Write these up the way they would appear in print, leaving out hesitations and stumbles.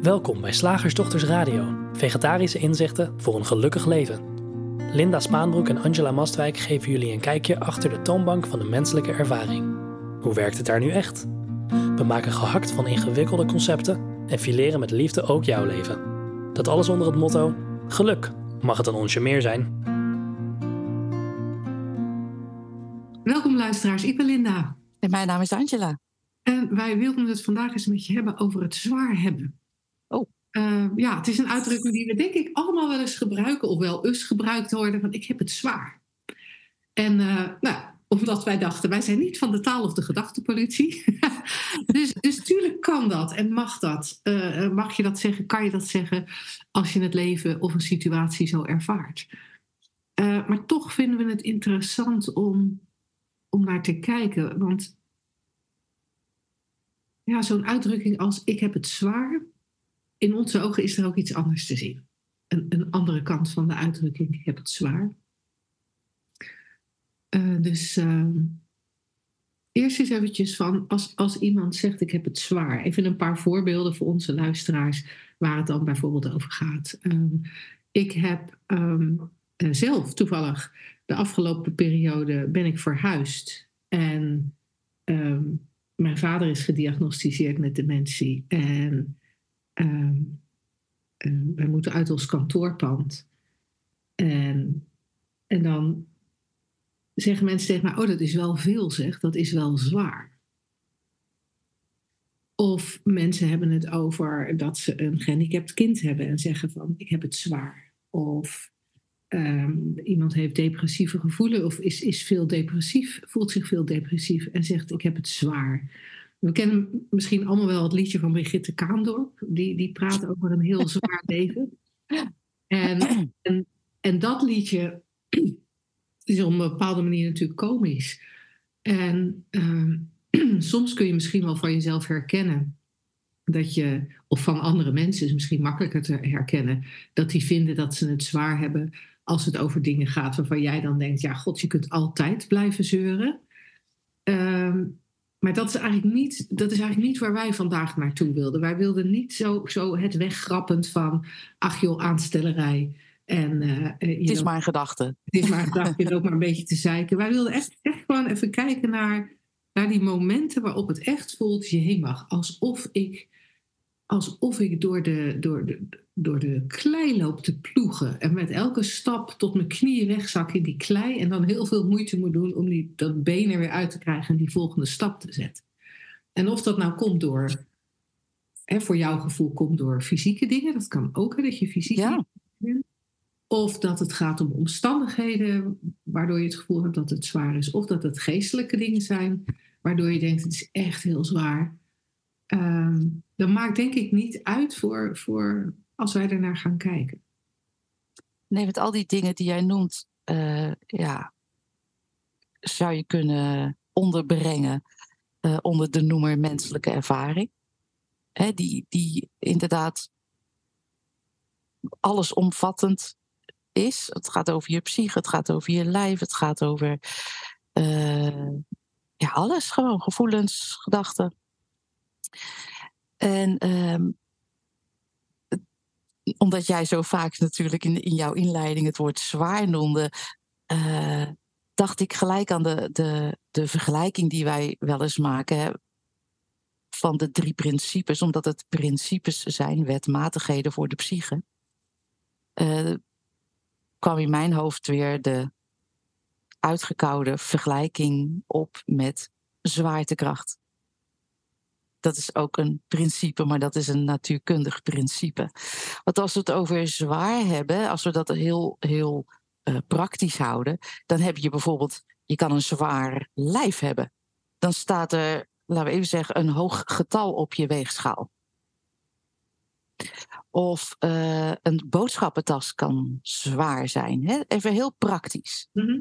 Welkom bij Slagersdochters Radio, vegetarische inzichten voor een gelukkig leven. Linda Spaanbroek en Angela Mastwijk geven jullie een kijkje achter de toonbank van de menselijke ervaring. Hoe werkt het daar nu echt? We maken gehakt van ingewikkelde concepten en fileren met liefde ook jouw leven. Dat alles onder het motto: geluk, mag het een onsje meer zijn? Welkom luisteraars, ik ben Linda. En mijn naam is Angela. En wij wilden het vandaag eens met je hebben over het zwaar hebben. Het is een uitdrukking die we denk ik allemaal wel eens gebruiken, of wel eens gebruikt worden, van ik heb het zwaar. En omdat wij dachten, wij zijn niet van de taal of de gedachtenpolitie. dus tuurlijk kan dat en mag dat. Mag je dat zeggen, kan je dat zeggen als je het leven of een situatie zo ervaart. Maar toch vinden we het interessant om naar te kijken. Want ja, zo'n uitdrukking als ik heb het zwaar, in onze ogen is er ook iets anders te zien. Een andere kant van de uitdrukking, ik heb het zwaar. Eerst eens eventjes van, als iemand zegt ik heb het zwaar. Even een paar voorbeelden voor onze luisteraars waar het dan bijvoorbeeld over gaat. Ik heb zelf toevallig de afgelopen periode ben ik verhuisd. En mijn vader is gediagnosticeerd met dementie. En wij moeten uit ons kantoorpand. En dan zeggen mensen tegen mij, dat is wel veel zeg, dat is wel zwaar. Of mensen hebben het over dat ze een gehandicapt kind hebben en zeggen van, ik heb het zwaar. Of iemand heeft depressieve gevoelens of is veel depressief, voelt zich veel depressief en zegt, ik heb het zwaar. We kennen misschien allemaal wel het liedje van Brigitte Kaandorp. Die praat over een heel zwaar leven. En dat liedje is op een bepaalde manier natuurlijk komisch. En soms kun je misschien wel van jezelf herkennen dat je, of van andere mensen is misschien makkelijker te herkennen, dat die vinden dat ze het zwaar hebben als het over dingen gaat waarvan jij dan denkt, ja god, je kunt altijd blijven zeuren. Maar dat is eigenlijk niet waar wij vandaag naartoe wilden. Wij wilden niet zo het weggrappend van, ach joh, aanstellerij. En, het is maar een gedachte. Het is maar een gedachte, je loopt maar een beetje te zeiken. Wij wilden echt gewoon even kijken naar die momenten waarop het echt voelt, je mag. Alsof ik door de klei loop te ploegen. En met elke stap tot mijn knieën wegzak in die klei. En dan heel veel moeite moet doen om dat been er weer uit te krijgen en die volgende stap te zetten. En of dat nou komt door, voor jouw gevoel komt door fysieke dingen. Dat kan ook, dat je fysiek bent. Of dat het gaat om omstandigheden waardoor je het gevoel hebt dat het zwaar is. Of dat het geestelijke dingen zijn waardoor je denkt het is echt heel zwaar. Dat maakt denk ik niet uit voor als wij ernaar gaan kijken. Nee, met al die dingen die jij noemt, zou je kunnen onderbrengen onder de noemer menselijke ervaring. Die inderdaad allesomvattend is. Het gaat over je psyche, het gaat over je lijf, het gaat over alles, gewoon gevoelens, gedachten. En omdat jij zo vaak natuurlijk in jouw inleiding het woord zwaar noemde, dacht ik gelijk aan de vergelijking die wij wel eens maken van de 3 principes, omdat het principes zijn, wetmatigheden voor de psyche. Kwam in mijn hoofd weer de uitgekoude vergelijking op met zwaartekracht. Dat is ook een principe, maar dat is een natuurkundig principe. Want als we het over zwaar hebben, als we dat heel, heel praktisch houden, dan heb je bijvoorbeeld, je kan een zwaar lijf hebben. Dan staat er, laten we even zeggen, een hoog getal op je weegschaal. Of een boodschappentas kan zwaar zijn. Hè? Even heel praktisch. Mm-hmm.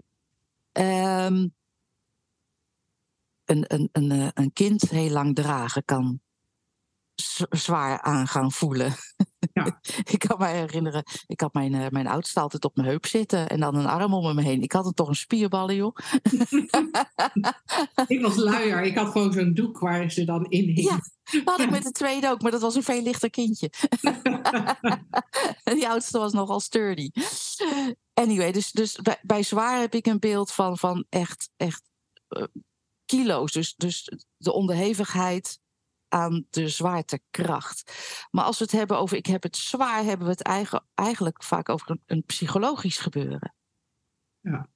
Een kind heel lang dragen kan zwaar aan gaan voelen. Ja. Ik kan me herinneren, ik had mijn oudste altijd op mijn heup zitten en dan een arm om hem heen. Ik had het toch een spierballen, joh. Ik was luier. Ik had gewoon zo'n doek waar ze dan in hing. Ja, dat had ik met de tweede ook, maar dat was een veel lichter kindje. Die oudste was nogal sturdy. Anyway, dus bij zwaar heb ik een beeld van echt kilo's. Dus de onderhevigheid aan de zwaartekracht. Maar als we het hebben over ik heb het zwaar, hebben we het eigenlijk vaak over een psychologisch gebeuren. Ja.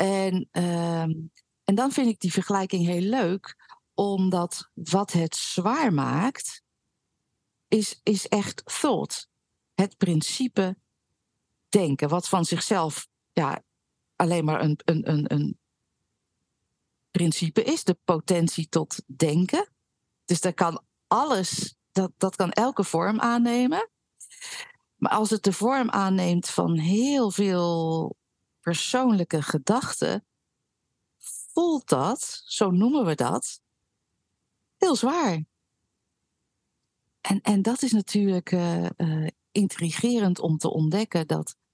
En dan vind ik die vergelijking heel leuk, omdat wat het zwaar maakt, is echt thought. Het principe denken, wat van zichzelf alleen maar een principe is, de potentie tot denken. Dus daar kan alles, dat kan elke vorm aannemen. Maar als het de vorm aanneemt van heel veel persoonlijke gedachten, voelt dat, zo noemen we dat, heel zwaar. En dat is natuurlijk intrigerend om te ontdekken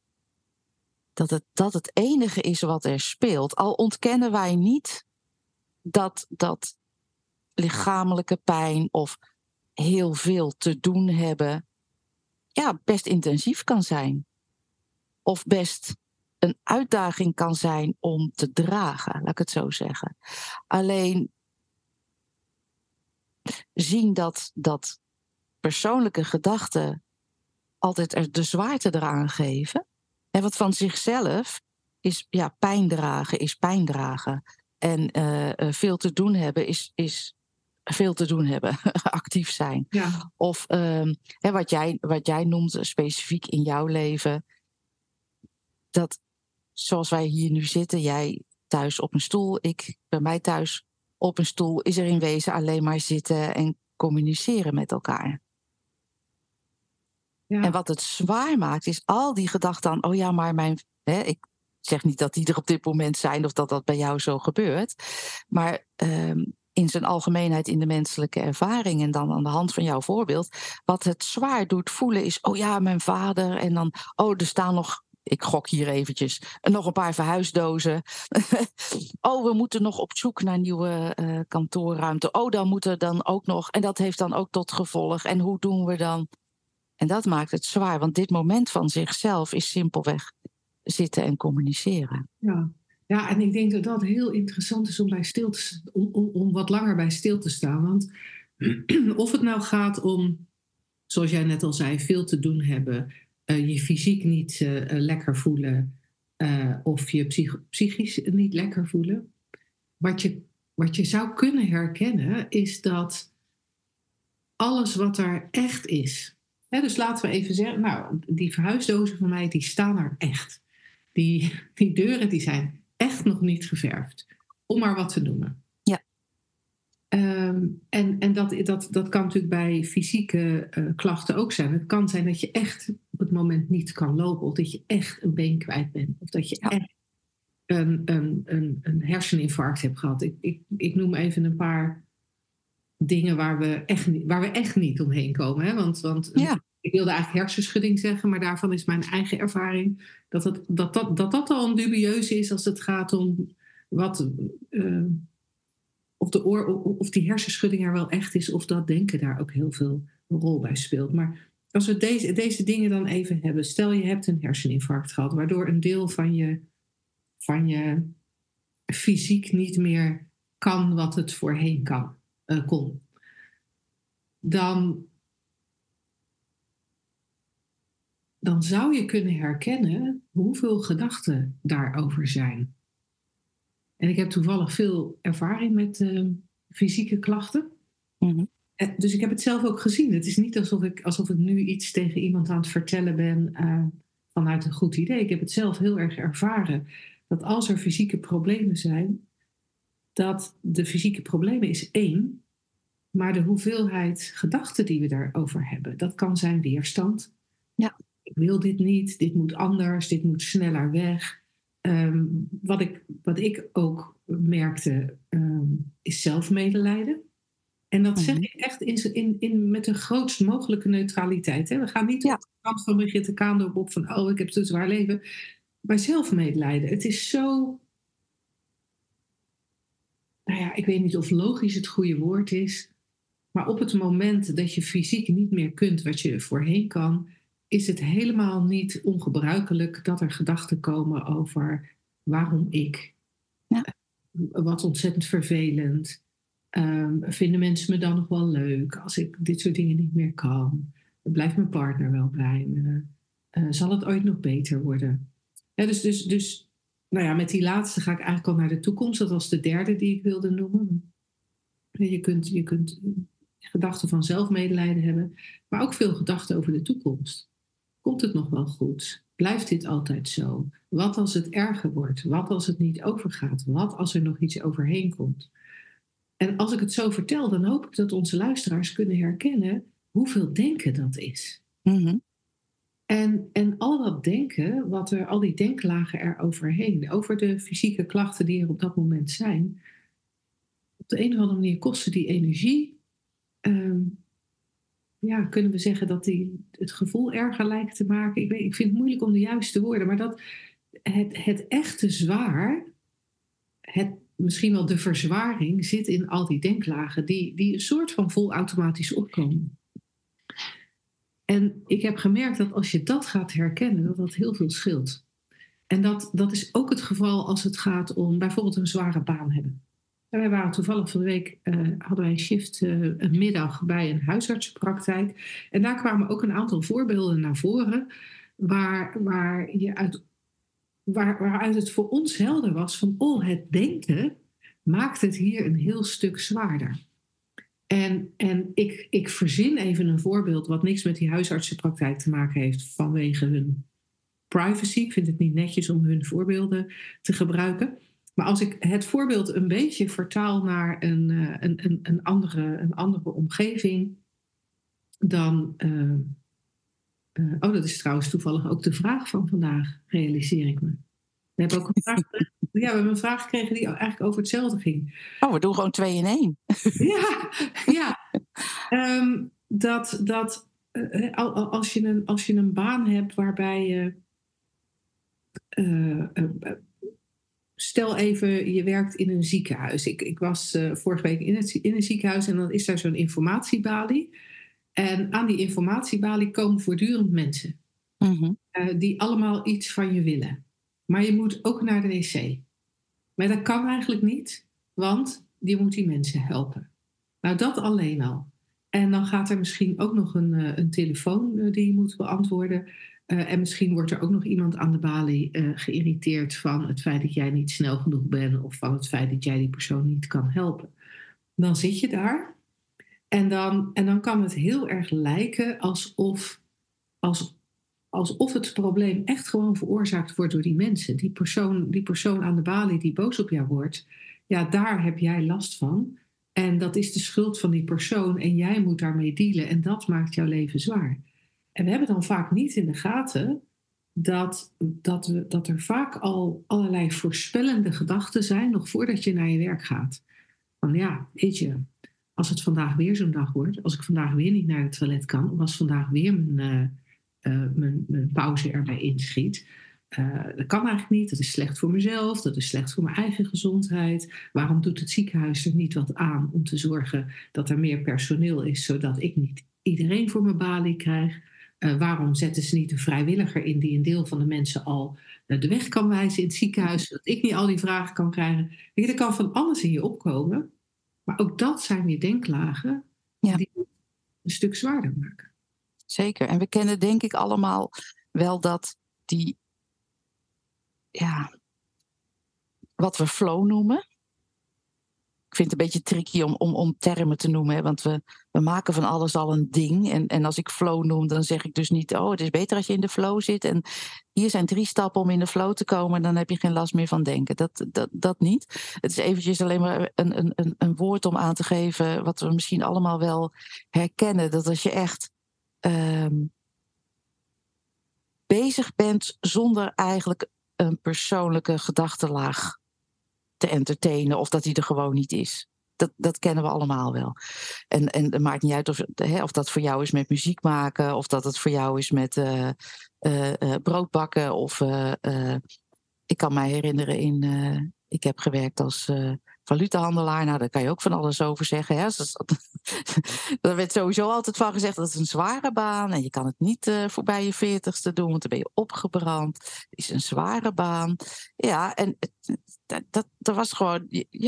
dat het enige is wat er speelt. Al ontkennen wij niet dat lichamelijke pijn of heel veel te doen hebben best intensief kan zijn. Of best een uitdaging kan zijn om te dragen, laat ik het zo zeggen. Alleen zien dat persoonlijke gedachten altijd de zwaarte eraan geven. En wat van zichzelf is pijn dragen, is pijn dragen. En veel te doen hebben is veel te doen hebben, actief zijn. Ja. Of wat jij noemt specifiek in jouw leven, dat zoals wij hier nu zitten, jij thuis op een stoel, ik bij mij thuis op een stoel, is er in wezen alleen maar zitten en communiceren met elkaar. Ja. En wat het zwaar maakt, is al die gedachten aan, maar ik zeg niet dat die er op dit moment zijn of dat bij jou zo gebeurt, maar in zijn algemeenheid in de menselijke ervaring en dan aan de hand van jouw voorbeeld, wat het zwaar doet voelen is, mijn vader en dan, er staan nog, ik gok hier eventjes, nog een paar verhuisdozen. We moeten nog op zoek naar nieuwe kantoorruimte. Dan moet er dan ook nog, en dat heeft dan ook tot gevolg. En hoe doen we dan? En dat maakt het zwaar, want dit moment van zichzelf is simpelweg zitten en communiceren. Ja, en ik denk dat dat heel interessant is om wat langer bij stil te staan. Want of het nou gaat om, zoals jij net al zei, veel te doen hebben, je fysiek niet lekker voelen of je psychisch niet lekker voelen. Wat je zou kunnen herkennen is dat alles wat er echt is. Dus laten we even zeggen, die verhuisdozen van mij, die staan er echt. Die deuren die zijn echt nog niet geverfd. Om maar wat te noemen. Ja. En dat kan natuurlijk bij fysieke klachten ook zijn. Het kan zijn dat je echt op het moment niet kan lopen. Of dat je echt een been kwijt bent. Of dat je echt een herseninfarct hebt gehad. Ik noem even een paar dingen waar we echt niet omheen komen. Hè? Want ik wilde eigenlijk hersenschudding zeggen, maar daarvan is mijn eigen ervaring dat al een dubieuze is als het gaat om of die hersenschudding er wel echt is, of dat denken daar ook heel veel een rol bij speelt. Maar als we deze dingen dan even hebben, stel je hebt een herseninfarct gehad, waardoor een deel van je fysiek niet meer kan wat het voorheen kon. Dan zou je kunnen herkennen hoeveel gedachten daarover zijn. En ik heb toevallig veel ervaring met fysieke klachten. Mm-hmm. Dus ik heb het zelf ook gezien. Het is niet alsof ik nu iets tegen iemand aan het vertellen ben vanuit een goed idee. Ik heb het zelf heel erg ervaren. Dat als er fysieke problemen zijn, dat de fysieke problemen is één, maar de hoeveelheid gedachten die we daarover hebben, dat kan zijn weerstand. Ja. Ik wil dit niet, dit moet anders, dit moet sneller weg. Wat ik ook merkte, is zelfmedelijden. En dat zeg ik echt met de grootst mogelijke neutraliteit. Hè? We gaan niet op de kant van Brigitte Kaandorp op van... ik heb zo'n zwaar leven. Maar zelfmedelijden. Het is zo... Nou ja, ik weet niet of logisch het goede woord is. Maar op het moment dat je fysiek niet meer kunt wat je voorheen kan... is het helemaal niet ongebruikelijk dat er gedachten komen over... waarom ik? Ja. Wat ontzettend vervelend... vinden mensen me dan nog wel leuk als ik dit soort dingen niet meer kan? Blijft mijn partner wel bij me? Zal het ooit nog beter worden? Ja, dus nou ja, met die laatste ga ik eigenlijk al naar de toekomst. Dat was de derde die ik wilde noemen. Je kunt gedachten van zelfmedelijden hebben, maar ook veel gedachten over de toekomst. Komt het nog wel goed? Blijft dit altijd zo? Wat als het erger wordt? Wat als het niet overgaat? Wat als er nog iets overheen komt? En als ik het zo vertel, dan hoop ik dat onze luisteraars kunnen herkennen hoeveel denken dat is. Mm-hmm. En al dat denken, al die denklagen eroverheen, over de fysieke klachten die er op dat moment zijn, op de een of andere manier kosten die energie. Kunnen we zeggen dat die het gevoel erger lijkt te maken? Ik vind het moeilijk om de juiste woorden, maar dat het echte zwaar, misschien wel de verzwaring, zit in al die denklagen die een soort van volautomatisch opkomen. En ik heb gemerkt dat als je dat gaat herkennen, dat heel veel scheelt. En dat is ook het geval als het gaat om bijvoorbeeld een zware baan hebben. En wij waren toevallig van de week, hadden wij een shift, een middag bij een huisartsenpraktijk. En daar kwamen ook een aantal voorbeelden naar voren waaruit het voor ons helder was van, het denken maakt het hier een heel stuk zwaarder. En ik verzin even een voorbeeld wat niks met die huisartsenpraktijk te maken heeft vanwege hun privacy. Ik vind het niet netjes om hun voorbeelden te gebruiken. Maar als ik het voorbeeld een beetje vertaal naar een andere omgeving, dan... dat is trouwens toevallig ook de vraag van vandaag, realiseer ik me. We hebben ook we hebben een vraag gekregen die eigenlijk over hetzelfde ging. We doen gewoon 2 in 1. Ja. Als je een baan hebt waarbij je... stel even, je werkt in een ziekenhuis. Ik was vorige week in een ziekenhuis en dan is daar zo'n informatiebalie. En aan die informatiebalie komen voortdurend mensen. Mm-hmm. Die allemaal iets van je willen. Maar je moet ook naar de wc. Maar dat kan eigenlijk niet, want je moet die mensen helpen. Nou, dat alleen al. En dan gaat er misschien ook nog een telefoon die je moet beantwoorden. En misschien wordt er ook nog iemand aan de balie geïrriteerd van het feit dat jij niet snel genoeg bent of van het feit dat jij die persoon niet kan helpen. Dan zit je daar en dan kan het heel erg lijken alsof het probleem echt gewoon veroorzaakt wordt door die mensen. Die persoon aan de balie die boos op jou wordt, ja, daar heb jij last van. En dat is de schuld van die persoon en jij moet daarmee dealen en dat maakt jouw leven zwaar. En we hebben dan vaak niet in de gaten dat er vaak al allerlei voorspellende gedachten zijn, nog voordat je naar je werk gaat. Van ja, weet je, als het vandaag weer zo'n dag wordt, als ik vandaag weer niet naar het toilet kan, of als vandaag weer mijn pauze erbij inschiet, dat kan eigenlijk niet, dat is slecht voor mezelf, dat is slecht voor mijn eigen gezondheid. Waarom doet het ziekenhuis er niet wat aan om te zorgen dat er meer personeel is, zodat ik niet iedereen voor mijn balie krijg? Waarom zetten ze niet een vrijwilliger in die een deel van de mensen al de weg kan wijzen in het ziekenhuis, zodat ik niet al die vragen kan krijgen? Er kan van alles in je opkomen, maar ook dat zijn weer denklagen die het een stuk zwaarder maken. Zeker, en we kennen denk ik allemaal wel dat die, wat we flow noemen. Ik vind het een beetje tricky om termen te noemen. Hè, want we maken van alles al een ding. En als ik flow noem, dan zeg ik dus niet, het is beter als je in de flow zit. En hier zijn 3 stappen om in de flow te komen. Dan heb je geen last meer van denken. Dat niet. Het is eventjes alleen maar een woord om aan te geven wat we misschien allemaal wel herkennen. Dat als je echt bezig bent zonder eigenlijk een persoonlijke gedachtenlaag te entertainen of dat die er gewoon niet is. Dat kennen we allemaal wel. En het maakt niet uit of dat voor jou is met muziek maken, of dat het voor jou is met brood bakken. Of ik kan mij herinneren ik heb gewerkt als valutahandelaar. Nou, daar kan je ook van alles over zeggen. Hè? Er werd sowieso altijd van gezegd dat is een zware baan. En je kan het niet voorbij je 40ste doen, want dan ben je opgebrand. Het is een zware baan. Ja, en er was gewoon,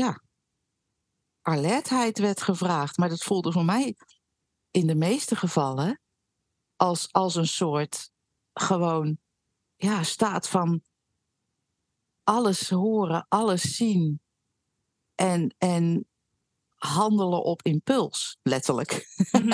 alertheid werd gevraagd. Maar dat voelde voor mij in de meeste gevallen als een soort gewoon staat van alles horen, alles zien en handelen op impuls, letterlijk.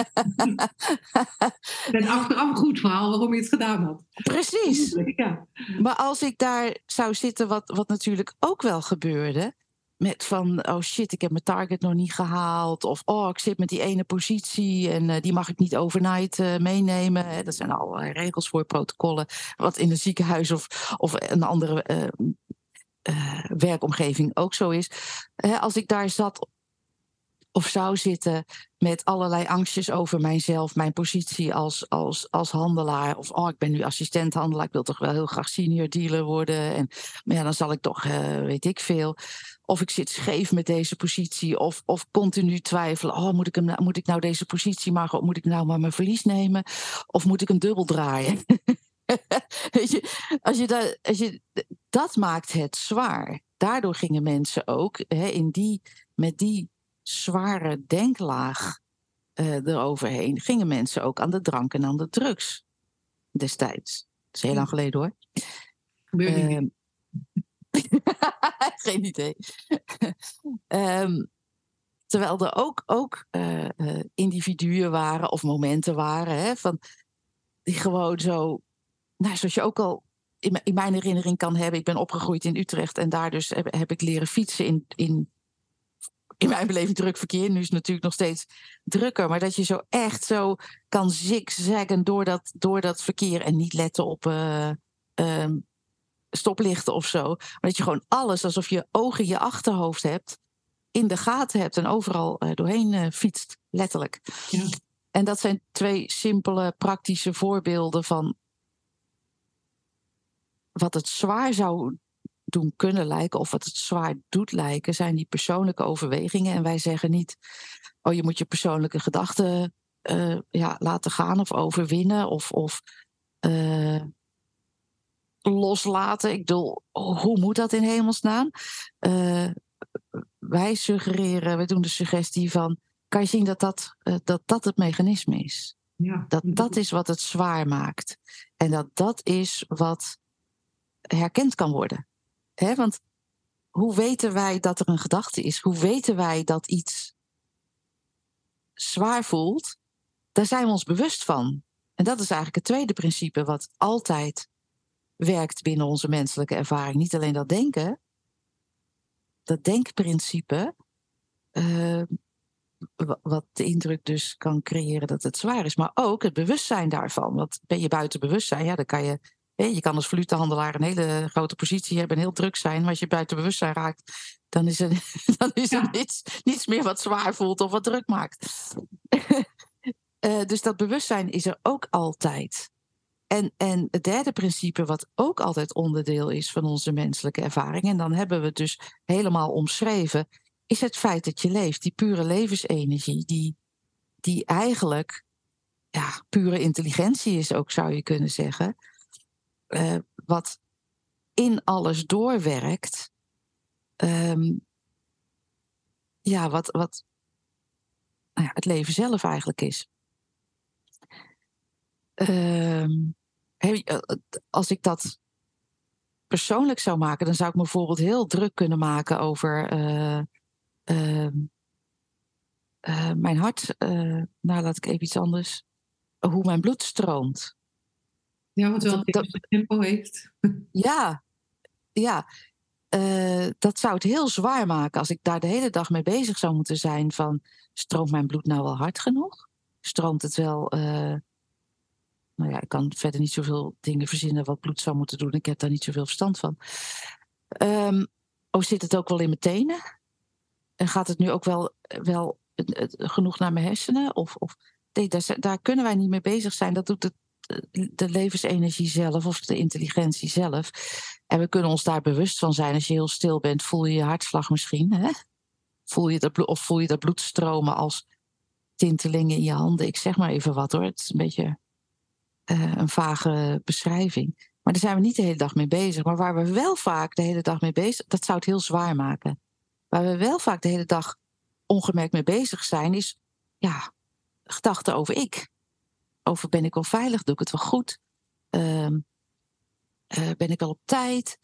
En achteraf een goed verhaal waarom je het gedaan had. Precies. Ja. Maar als ik daar zou zitten, wat natuurlijk ook wel gebeurde, met van, oh shit, ik heb mijn target nog niet gehaald. Of, oh, ik zit met die ene positie en die mag ik niet overnight meenemen. Hè. Dat zijn allerlei regels voor protocollen. Wat in een ziekenhuis of een andere werkomgeving ook zo is. Als ik daar zat of zou zitten met allerlei angstjes over mijzelf, mijn positie als handelaar. Of, oh, ik ben nu assistent-handelaar, ik wil toch wel heel graag senior dealer worden. Maar dan zal ik toch, weet ik veel. Of ik zit scheef met deze positie. Of continu twijfelen. Oh, moet ik nou deze positie maken? Of moet ik nou maar mijn verlies nemen? Of moet ik hem dubbel draaien? Weet je, dat maakt het zwaar. Daardoor gingen mensen ook met die zware denklaag eroverheen, gingen mensen ook aan de drank en aan de drugs destijds. Dat is heel lang geleden hoor. Gebeurde niet. Geen idee. Terwijl er ook individuen waren of momenten waren van die gewoon zo, nou, zoals je ook al in mijn herinnering kan hebben. Ik ben opgegroeid in Utrecht en daar dus heb ik leren fietsen in mijn beleving druk verkeer. Nu is het natuurlijk nog steeds drukker. Maar dat je zo echt zo kan zigzaggen door dat verkeer en niet letten op stoplichten of zo. Maar dat je gewoon alles, alsof je ogen je achterhoofd hebt, in de gaten hebt en overal doorheen fietst, letterlijk. Ja. En dat zijn 2 simpele, praktische voorbeelden van wat het zwaar zou doen kunnen lijken, of wat het zwaar doet lijken, zijn die persoonlijke overwegingen. En wij zeggen niet, oh, je moet je persoonlijke gedachten laten gaan of overwinnen of loslaten. Ik bedoel, hoe moet dat in hemelsnaam? Wij doen de suggestie van, kan je zien dat het mechanisme is? Ja. Dat is wat het zwaar maakt. En dat is wat herkend kan worden. Want hoe weten wij dat er een gedachte is? Hoe weten wij dat iets zwaar voelt? Daar zijn we ons bewust van. En dat is eigenlijk het tweede principe wat altijd werkt binnen onze menselijke ervaring. Niet alleen dat denken, dat denkprincipe, wat de indruk dus kan creëren dat het zwaar is, maar ook het bewustzijn daarvan. Want ben je buiten bewustzijn, dan kan je kan als valutahandelaar een hele grote positie hebben en heel druk zijn, maar als je buiten bewustzijn raakt, dan is er niets meer wat zwaar voelt of wat druk maakt. Dus dat bewustzijn is er ook altijd. En het derde principe, wat ook altijd onderdeel is van onze menselijke ervaring, en dan hebben we het dus helemaal omschreven, is het feit dat je leeft, die pure levensenergie, die eigenlijk pure intelligentie is ook, zou je kunnen zeggen, wat in alles doorwerkt, wat het leven zelf eigenlijk is. Als ik dat persoonlijk zou maken, dan zou ik me bijvoorbeeld heel druk kunnen maken over mijn hart. Laat ik even iets anders. Hoe mijn bloed stroomt. Ja, wat wel een tempo heeft. Ja. Dat zou het heel zwaar maken als ik daar de hele dag mee bezig zou moeten zijn van, stroomt mijn bloed nou wel hard genoeg? Stroomt het wel... ik kan verder niet zoveel dingen verzinnen wat bloed zou moeten doen. Ik heb daar niet zoveel verstand van. Zit het ook wel in mijn tenen? En gaat het nu ook wel genoeg naar mijn hersenen? Nee, daar kunnen wij niet mee bezig zijn. Dat doet de levensenergie zelf of de intelligentie zelf. En we kunnen ons daar bewust van zijn. Als je heel stil bent, voel je je hartslag misschien. Hè? Voel je dat bloed stromen als tintelingen in je handen. Ik zeg maar even wat hoor. Het is een beetje een vage beschrijving. Maar daar zijn we niet de hele dag mee bezig. Maar waar we wel vaak de hele dag mee bezig... dat zou het heel zwaar maken. Waar we wel vaak de hele dag ongemerkt mee bezig zijn... is gedachten over ik. Over ben ik wel veilig? Doe ik het wel goed? Ben ik wel op tijd?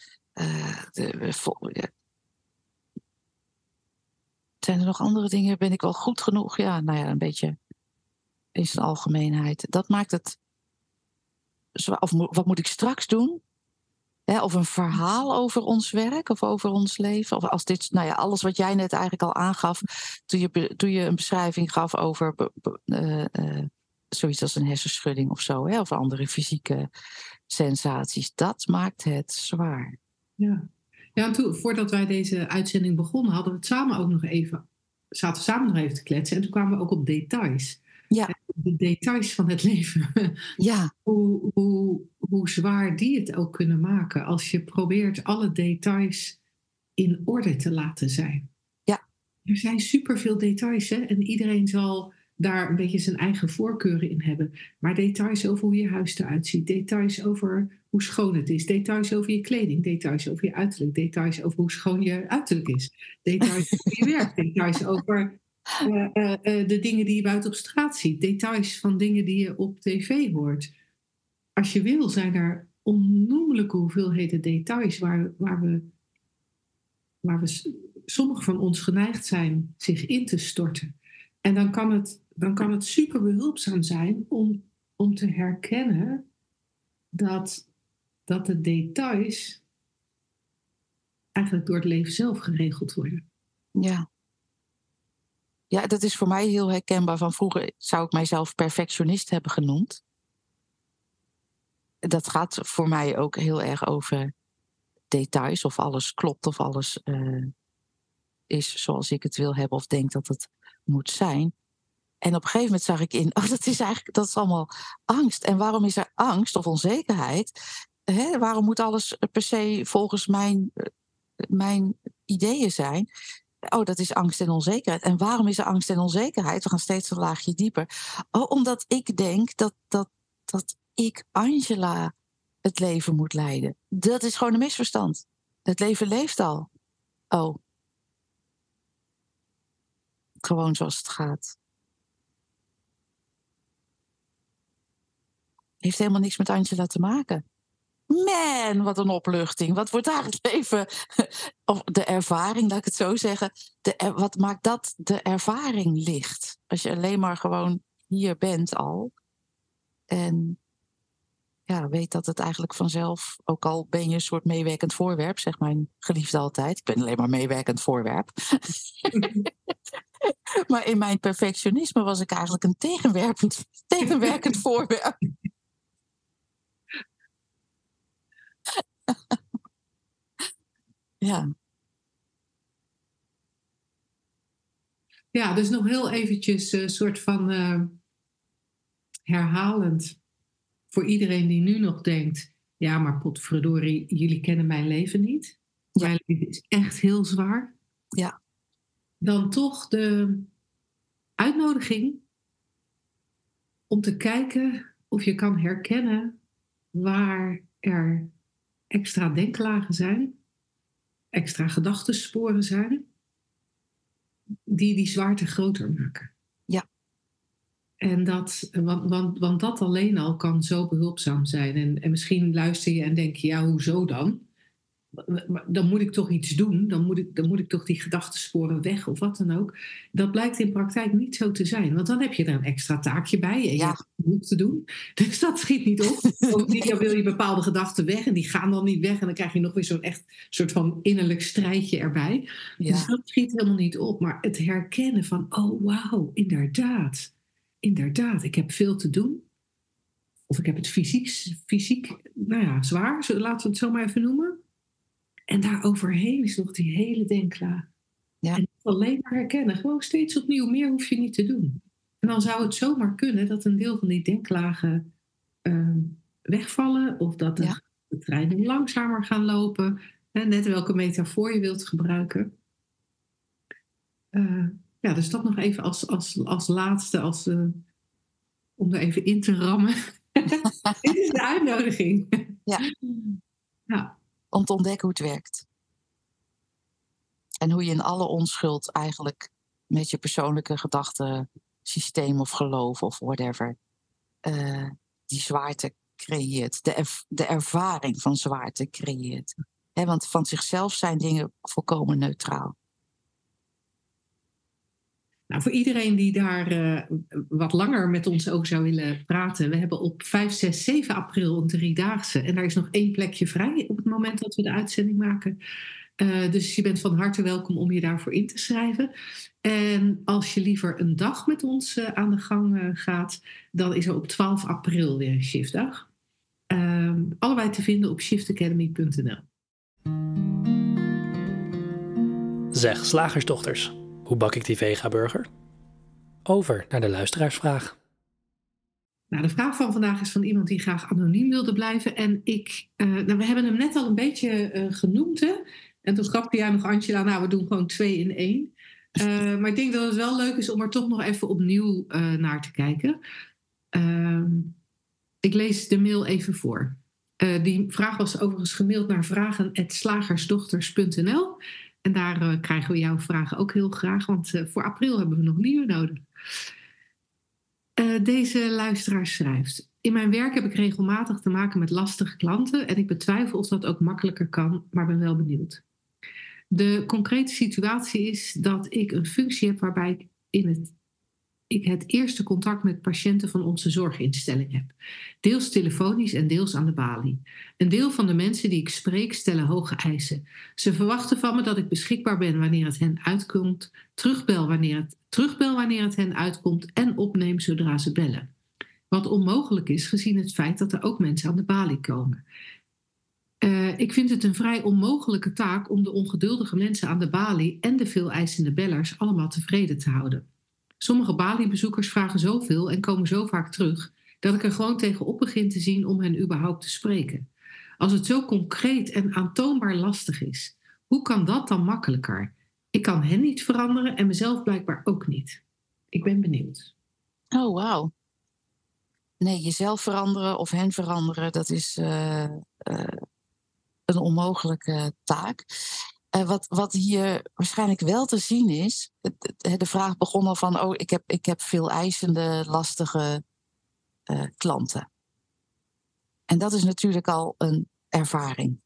Zijn er nog andere dingen? Ben ik wel goed genoeg? Ja, een beetje in zijn algemeenheid. Dat maakt het zwaar. Of wat moet ik straks doen? Of een verhaal over ons werk of over ons leven. Of als dit, alles wat jij net eigenlijk al aangaf. Toen je een beschrijving gaf over zoiets als een hersenschudding of zo. Of andere fysieke sensaties. Dat maakt het zwaar. Ja, en toen, voordat wij deze uitzending begonnen, hadden we het samen ook nog even. Zaten we samen nog even te kletsen. En toen kwamen we ook op details. Ja. De details van het leven. Ja. Hoe zwaar die het ook kunnen maken. Als je probeert alle details in orde te laten zijn. Ja. Er zijn superveel details. Hè? En iedereen zal daar een beetje zijn eigen voorkeuren in hebben. Maar details over hoe je huis eruit ziet. Details over hoe schoon het is. Details over je kleding. Details over je uiterlijk. Details over hoe schoon je uiterlijk is. Details over je werk. Details over de dingen die je buiten op straat ziet. Details van dingen die je op tv hoort. Als je wil, zijn er onnoemelijke hoeveelheden details waar we sommigen van ons geneigd zijn zich in te storten. En dan kan het super behulpzaam zijn om te herkennen dat de details eigenlijk door het leven zelf geregeld worden. Ja. Ja, dat is voor mij heel herkenbaar. Van vroeger zou ik mijzelf perfectionist hebben genoemd. Dat gaat voor mij ook heel erg over details. Of alles klopt of alles is zoals ik het wil hebben of denk dat het moet zijn. En op een gegeven moment zag ik in, dat is allemaal angst. En waarom is er angst of onzekerheid? Waarom moet alles per se volgens mijn ideeën zijn? Dat is angst en onzekerheid. En waarom is er angst en onzekerheid? We gaan steeds een laagje dieper. Omdat ik denk dat ik, Angela, het leven moet leiden. Dat is gewoon een misverstand. Het leven leeft al. Gewoon zoals het gaat. Heeft helemaal niks met Angela te maken. Man, wat een opluchting. Wat wordt daar het leven? Of de ervaring, laat ik het zo zeggen. Wat maakt dat de ervaring licht? Als je alleen maar gewoon hier bent al. En weet dat het eigenlijk vanzelf, ook al ben je een soort meewerkend voorwerp, zegt mijn geliefde altijd. Ik ben alleen maar meewerkend voorwerp. Maar in mijn perfectionisme was ik eigenlijk een tegenwerkend voorwerp. Ja. Ja, dus nog heel eventjes soort van herhalend voor iedereen die nu nog denkt, ja, maar potverdorie, jullie kennen mijn leven niet. Ja. Mijn leven is echt heel zwaar. Ja. Dan toch de uitnodiging om te kijken of je kan herkennen waar er extra denklagen zijn, extra gedachtensporen zijn, die zwaarte groter maken. Ja. En want dat alleen al kan zo behulpzaam zijn. En misschien luister je en denk je, ja, hoezo dan? Dan moet ik toch iets doen. Dan moet ik toch die gedachtensporen weg of wat dan ook. Dat blijkt in praktijk niet zo te zijn. Want dan heb je er een extra taakje bij. En je hebt genoeg te doen. Dus dat schiet niet op. Dan wil je bepaalde gedachten weg. En die gaan dan niet weg. En dan krijg je nog weer zo'n echt soort van innerlijk strijdje erbij. Ja. Dus dat schiet helemaal niet op. Maar het herkennen van, oh wauw, inderdaad. Ik heb veel te doen. Of ik heb het fysiek zwaar. Laten we het zo maar even noemen. En daar overheen is nog die hele denklaag. Ja. En alleen maar herkennen. Gewoon steeds opnieuw. Meer hoef je niet te doen. En dan zou het zomaar kunnen dat een deel van die denklagen wegvallen. Of dat Ja. de treinen langzamer gaan lopen. Net welke metafoor je wilt gebruiken. Dus dat nog even als laatste. Om er even in te rammen. Dit is de uitnodiging. Ja. Om te ontdekken hoe het werkt. En hoe je in alle onschuld eigenlijk met je persoonlijke gedachtensysteem of geloof of whatever die zwaarte creëert. De ervaring van zwaarte creëert. Want van zichzelf zijn dingen volkomen neutraal. Nou, voor iedereen die daar wat langer met ons over zou willen praten. We hebben op 5, 6, 7 april een 3-daagse. En daar is nog 1 plekje vrij op het moment dat we de uitzending maken. Dus je bent van harte welkom om je daarvoor in te schrijven. En als je liever een dag met ons aan de gang gaat, dan is er op 12 april weer een shiftdag. Allebei te vinden op shiftacademy.nl. Zeg, slagersdochters, hoe bak ik die vegaburger? Over naar de luisteraarsvraag. Nou, de vraag van vandaag is van iemand die graag anoniem wilde blijven. En we hebben hem net al een beetje genoemd, hè? En toen grapte jij nog, Angela, nou, we doen gewoon 2 in 1. Maar ik denk dat het wel leuk is om er toch nog even opnieuw naar te kijken. Ik lees de mail even voor. Die vraag was overigens gemaild naar vragen@slagersdochters.nl. En daar krijgen we jouw vragen ook heel graag, want voor april hebben we nog nieuwe nodig. Deze luisteraar schrijft: in mijn werk heb ik regelmatig te maken met lastige klanten en ik betwijfel of dat ook makkelijker kan, maar ben wel benieuwd. De concrete situatie is dat ik een functie heb waarbij ik het eerste contact met patiënten van onze zorginstelling heb. Deels telefonisch en deels aan de balie. Een deel van de mensen die ik spreek stellen hoge eisen. Ze verwachten van me dat ik beschikbaar ben wanneer het hen uitkomt, terugbel wanneer het hen uitkomt en opneem zodra ze bellen. Wat onmogelijk is gezien het feit dat er ook mensen aan de balie komen. Ik vind het een vrij onmogelijke taak om de ongeduldige mensen aan de balie en de veel eisende bellers allemaal tevreden te houden. Sommige baliebezoekers vragen zoveel en komen zo vaak terug dat ik er gewoon tegenop begin te zien om hen überhaupt te spreken. Als het zo concreet en aantoonbaar lastig is, hoe kan dat dan makkelijker? Ik kan hen niet veranderen en mezelf blijkbaar ook niet. Ik ben benieuwd. Oh, wauw. Nee, jezelf veranderen of hen veranderen, dat is een onmogelijke taak. Wat hier waarschijnlijk wel te zien is, de vraag begon al van, ik heb veel eisende, lastige klanten. En dat is natuurlijk al een ervaring.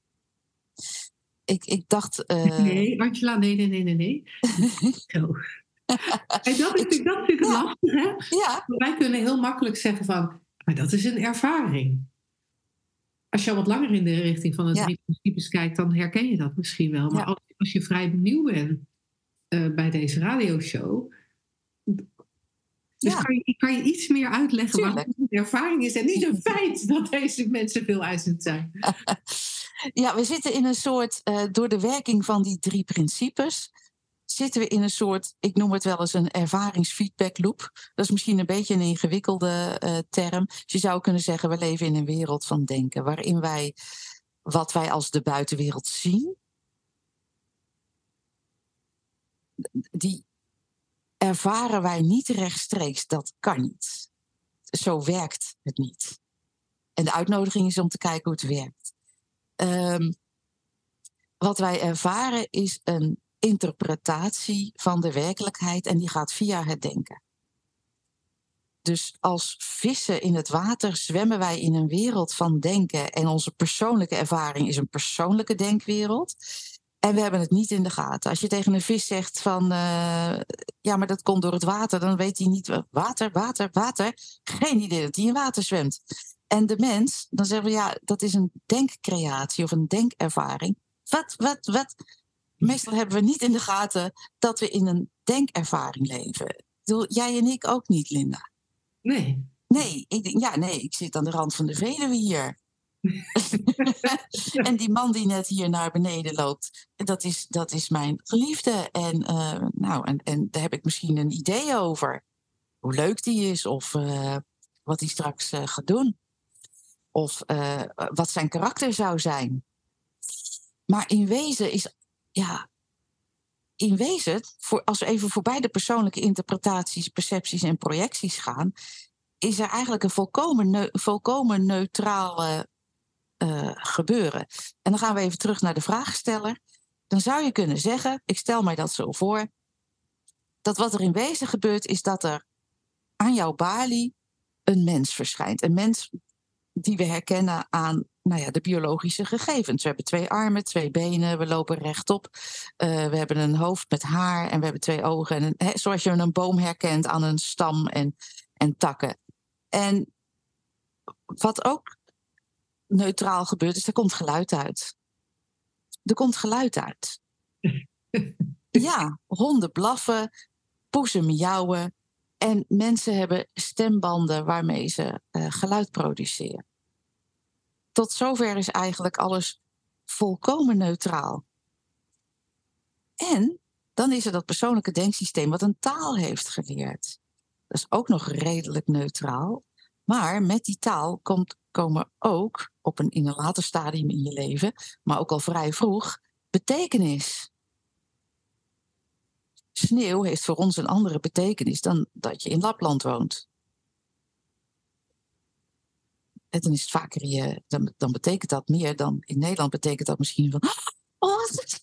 Ik dacht... Nee, Angela, nee. Zo. En dat vind ik lastig, hè? Ja. Wij kunnen heel makkelijk zeggen van, maar dat is een ervaring. Als je wat langer in de richting van de 3 principes kijkt, dan herken je dat misschien wel. Maar als je vrij nieuw bent bij deze radioshow, dus kan je iets meer uitleggen wat een ervaring is en niet een feit dat deze mensen veel eisend zijn. Ja, we zitten in een soort, door de werking van die 3 principes, zitten we in een soort, ik noem het wel eens een ervaringsfeedback loop. Dat is misschien een beetje een ingewikkelde term. Dus je zou kunnen zeggen, we leven in een wereld van denken, waarin wij wat wij als de buitenwereld zien, die ervaren wij niet rechtstreeks. Dat kan niet. Zo werkt het niet. En de uitnodiging is om te kijken hoe het werkt. Wat wij ervaren is een interpretatie van de werkelijkheid en die gaat via het denken. Dus als vissen in het water zwemmen wij in een wereld van denken en onze persoonlijke ervaring is een persoonlijke denkwereld. En we hebben het niet in de gaten. Als je tegen een vis zegt van, ja, maar dat komt door het water, dan weet hij niet, water. Geen idee dat hij in water zwemt. En de mens, dan zeggen we, ja, dat is een denkcreatie of een denkervaring. Wat? Meestal hebben we niet in de gaten dat we in een denkervaring leven. Ik bedoel, jij en ik ook niet, Linda. Nee. Nee, ik zit aan de rand van de Veluwe hier. En die man die net hier naar beneden loopt, dat is mijn geliefde. En daar heb ik misschien een idee over. Hoe leuk die is of wat hij straks gaat doen. Of wat zijn karakter zou zijn. Maar in wezen als we even voorbij de persoonlijke interpretaties, percepties en projecties gaan, is er eigenlijk een volkomen neutrale gebeuren. En dan gaan we even terug naar de vraagsteller. Dan zou je kunnen zeggen, ik stel mij dat zo voor, dat wat er in wezen gebeurt is dat er aan jouw balie een mens verschijnt. Een mens die we herkennen aan de biologische gegevens. We hebben 2 armen, 2 benen, we lopen rechtop. We hebben een hoofd met haar en we hebben 2 ogen. En zoals je een boom herkent aan een stam en takken. En wat ook neutraal gebeurt, is er komt geluid uit. Er komt geluid uit. Ja, honden blaffen, poezen miauwen. En mensen hebben stembanden waarmee ze geluid produceren. Tot zover is eigenlijk alles volkomen neutraal. En dan is er dat persoonlijke denksysteem wat een taal heeft geleerd. Dat is ook nog redelijk neutraal. Maar met die taal komen ook in een later stadium in je leven, maar ook al vrij vroeg, betekenis. Sneeuw heeft voor ons een andere betekenis dan dat je in Lapland woont. En dan is het vaker dan betekent dat meer dan in Nederland betekent dat misschien van. Oh, wat is het?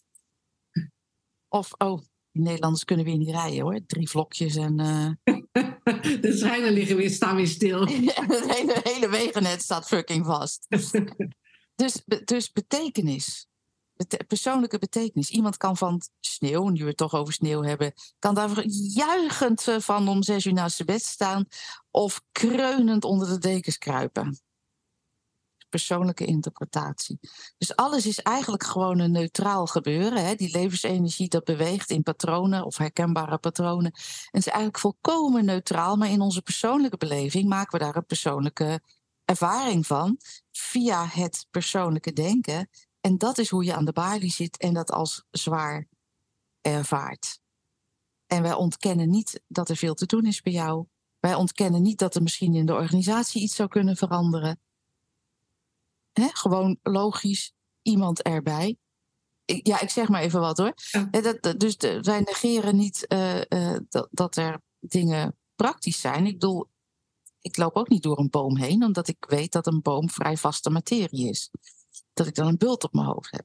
Of die Nederlanders kunnen weer niet rijden hoor. 3 vlokjes en. De treinen staan weer stil. Het hele wegennet staat fucking vast. Dus betekenis. Persoonlijke betekenis. Iemand kan van sneeuw, nu we het toch over sneeuw hebben, kan daar juichend van om 6 uur naast zijn bed staan of kreunend onder de dekens kruipen. Persoonlijke interpretatie. Dus alles is eigenlijk gewoon een neutraal gebeuren. Hè? Die levensenergie dat beweegt in patronen of herkenbare patronen. En het is eigenlijk volkomen neutraal, maar in onze persoonlijke beleving maken we daar een persoonlijke ervaring van via het persoonlijke denken. En dat is hoe je aan de balie zit en dat als zwaar ervaart. En wij ontkennen niet dat er veel te doen is bij jou. Wij ontkennen niet dat er misschien in de organisatie iets zou kunnen veranderen. Gewoon logisch, iemand erbij. Ik zeg maar even wat hoor. Ja. Wij negeren niet dat er dingen praktisch zijn. Ik bedoel, ik loop ook niet door een boom heen, omdat ik weet dat een boom vrij vaste materie is. Dat ik dan een bult op mijn hoofd heb.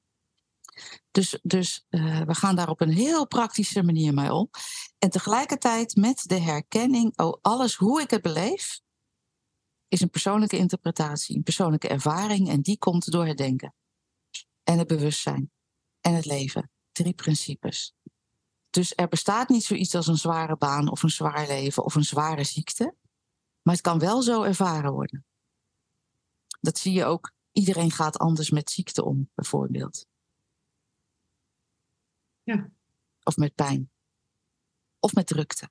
Dus we gaan daar op een heel praktische manier mee om. En tegelijkertijd met de herkenning, alles hoe ik het beleef, is een persoonlijke interpretatie, een persoonlijke ervaring. En die komt door het denken. En het bewustzijn. En het leven. 3 principes. Dus er bestaat niet zoiets als een zware baan of een zwaar leven of een zware ziekte. Maar het kan wel zo ervaren worden. Dat zie je ook. Iedereen gaat anders met ziekte om, bijvoorbeeld. Ja. Of met pijn. Of met drukte.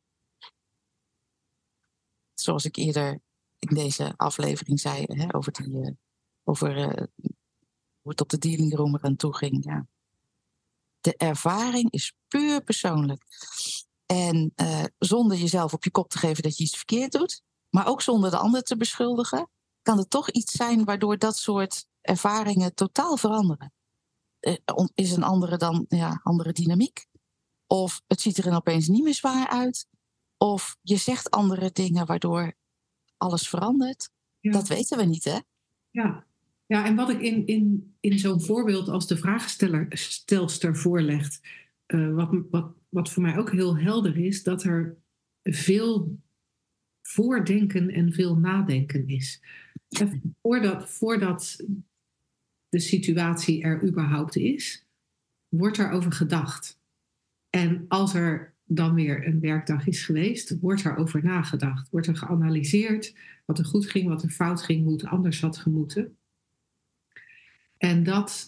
Zoals ik eerder in deze aflevering zei, over hoe het op de dealingroom eraan toe ging. Ja. De ervaring is puur persoonlijk. En zonder jezelf op je kop te geven dat je iets verkeerd doet, maar ook zonder de ander te beschuldigen, kan er toch iets zijn waardoor dat soort ervaringen totaal veranderen. Is een andere dynamiek? Of het ziet er dan opeens niet meer zwaar uit? Of je zegt andere dingen waardoor alles verandert? Ja. Dat weten we niet, hè? Ja, en wat ik in zo'n voorbeeld als de vraagstelster voorlegt, wat voor mij ook heel helder is, dat er veel voordenken en veel nadenken is. Voordat de situatie er überhaupt is, wordt er over gedacht. En als er dan weer een werkdag is geweest, wordt er over nagedacht. Wordt er geanalyseerd wat er goed ging, wat er fout ging, hoe het anders had gemoeten. En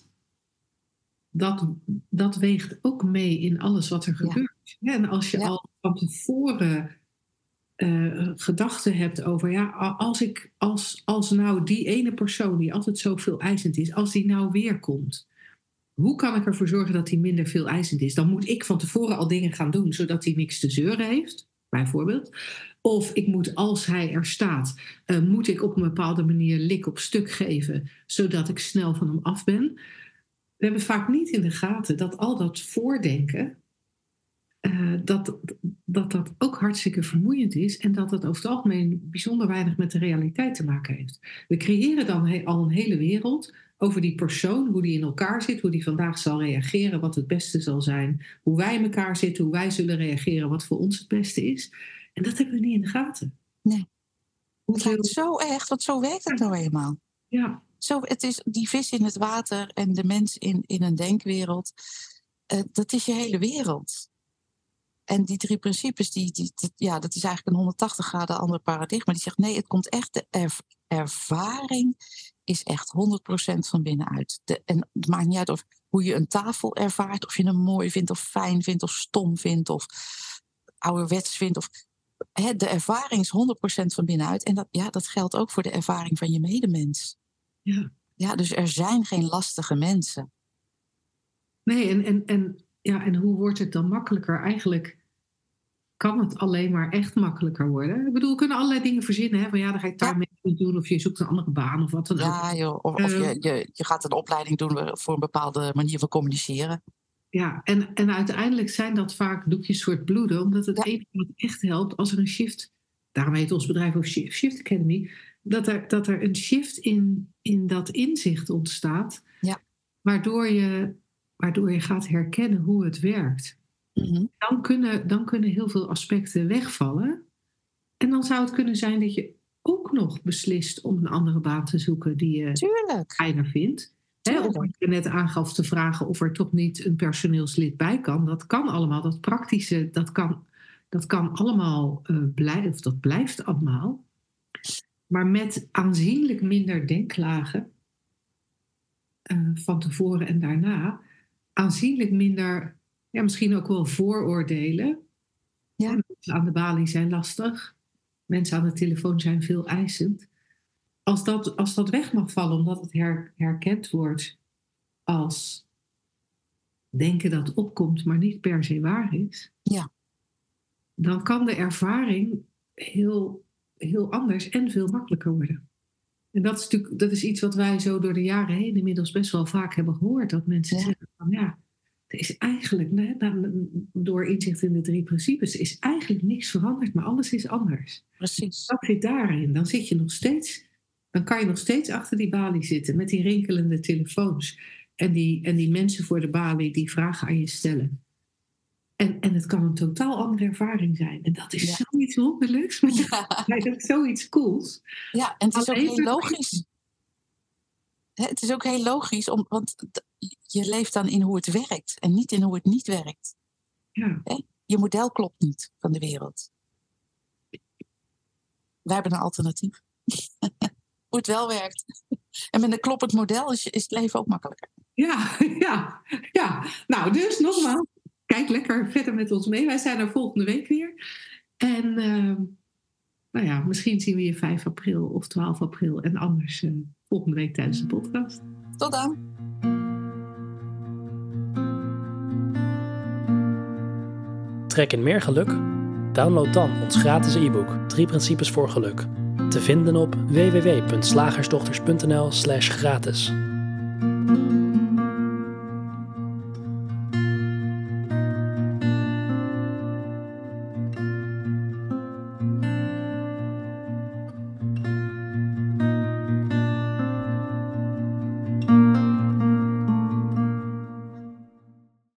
dat weegt ook mee in alles wat er gebeurt. Ja, en als je al van tevoren gedachten hebt over... ja, als nou die ene persoon die altijd zo veel eisend is... als die nou weer komt... hoe kan ik ervoor zorgen dat hij minder veel eisend is? Dan moet ik van tevoren al dingen gaan doen... zodat hij niks te zeuren heeft, bijvoorbeeld. Of ik moet, als hij er staat... moet ik op een bepaalde manier lik op stuk geven... zodat ik snel van hem af ben. We hebben vaak niet in de gaten dat al dat voordenken... dat ook hartstikke vermoeiend is... en dat het over het algemeen bijzonder weinig met de realiteit te maken heeft. We creëren dan al een hele wereld over die persoon... hoe die in elkaar zit, hoe die vandaag zal reageren... wat het beste zal zijn, hoe wij in elkaar zitten... hoe wij zullen reageren, wat voor ons het beste is. En dat hebben we niet in de gaten. Nee. Het lijkt zo echt, want zo werkt het nou eenmaal. Ja. Het is die vis in het water en de mens in een denkwereld. Dat is je hele wereld. En die 3 principes, dat is eigenlijk een 180 graden andere paradigma. Die zegt nee, het komt echt, de ervaring is echt 100% van binnenuit. En het maakt niet uit of hoe je een tafel ervaart, of je hem mooi vindt, of fijn vindt, of stom vindt, of ouderwets vindt. De ervaring is 100% van binnenuit. En dat geldt ook voor de ervaring van je medemens. Ja, dus er zijn geen lastige mensen. Nee, en hoe wordt het dan makkelijker? Eigenlijk kan het alleen maar echt makkelijker worden. Ik bedoel, we kunnen allerlei dingen verzinnen. Hè? Van dan ga je time doen of je zoekt een andere baan of wat dan ook. Ja, joh. Of je gaat een opleiding doen voor een bepaalde manier van communiceren. Ja, en uiteindelijk zijn dat vaak doekjes voor het bloeden. Omdat het enige wat echt helpt als er een shift... Daarom heet ons bedrijf ook Shift Academy. Dat er een shift in dat inzicht ontstaat. Ja. Waardoor je gaat herkennen hoe het werkt. Mm-hmm. Dan kunnen heel veel aspecten wegvallen. En dan zou het kunnen zijn dat je ook nog beslist om een andere baan te zoeken die je fijner vindt. Of wat je net aangaf te vragen of er toch niet een personeelslid bij kan. Dat kan allemaal. Dat praktische, dat kan allemaal blijven. Of dat blijft allemaal. Maar met aanzienlijk minder denklagen van tevoren en daarna. Aanzienlijk minder, misschien ook wel vooroordelen. Ja. Mensen aan de balie zijn lastig. Mensen aan de telefoon zijn veel eisend. Als dat weg mag vallen omdat het herkend wordt als denken dat opkomt, maar niet per se waar is. Ja. Dan kan de ervaring heel, heel anders en veel makkelijker worden. En dat is iets wat wij zo door de jaren heen inmiddels best wel vaak hebben gehoord. Dat mensen zeggen van er is eigenlijk, door inzicht in de 3 principes, is eigenlijk niks veranderd, maar alles is anders. Precies. Dat zit daarin. Dan kan je nog steeds achter die balie zitten met die rinkelende telefoons. En die mensen voor de balie die vragen aan je stellen. En het kan een totaal andere ervaring zijn. En dat is zoiets wonderlijks. Maar dat is zoiets cools. Ja, en het is ook heel logisch. Het is ook heel logisch, want je leeft dan in hoe het werkt. En niet in hoe het niet werkt. Ja. Je model klopt niet van de wereld. Wij hebben een alternatief. Hoe het wel werkt. En met een kloppend model is het leven ook makkelijker. Ja. Nou, dus nogmaals. Kijk lekker verder met ons mee. Wij zijn er volgende week weer. En misschien zien we je 5 april of 12 april. En anders volgende week tijdens de podcast. Tot dan. Trek in meer geluk? Download dan ons gratis e-book 3 principes voor geluk. Te vinden op www.slagersdochters.nl/gratis.